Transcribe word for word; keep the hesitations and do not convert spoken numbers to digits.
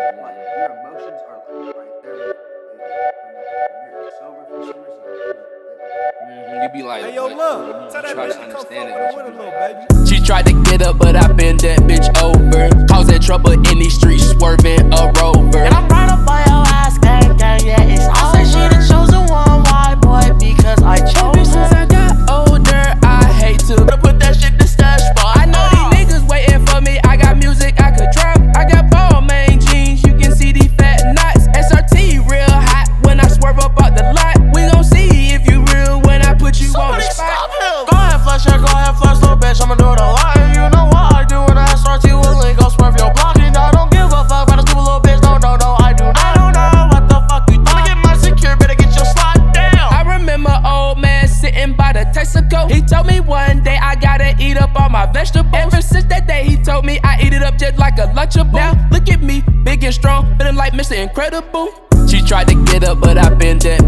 Like your emotions are like right there. You're sober for some reason. Mm-hmm. You be like, hey yo, what? love, tell You that try bitch to to come understand fuck it, with but her you with a be little like, baby. She tried to get up, but I been that bitch over. Causing trouble in these streets, swerving a rover. And I'm right up by your ass, gang, gang, yeah, it's all. I say she the chosen one, why, boy? Because I chose her. Since I got older, I hate to put that shit to stash spot. I know these niggas waiting for me. I got music I could drop. I got ball main jeans, you can see these fat knots. S R T real hot when I swerve up out the lot. We gon' see if you real when I put you Somebody on the spot. stop him. Go ahead, flex, yeah, go ahead, flex, little bitch. I'ma do it a lot. And you know what I do when I S R T with link. Go swerve your block. And I don't give a fuck about a stupid little bitch. No, no, no, I do not. I don't know what the fuck you thought. Get my secure, better get your slot down. I remember old man sitting by the Texaco. He told me one day I gotta eat up all my vegetables. Ever since that day, he told me I eat it up just like a Lunchable. Now look at me, big and strong, feeling like Mister Incredible. She tried to get up, but I been that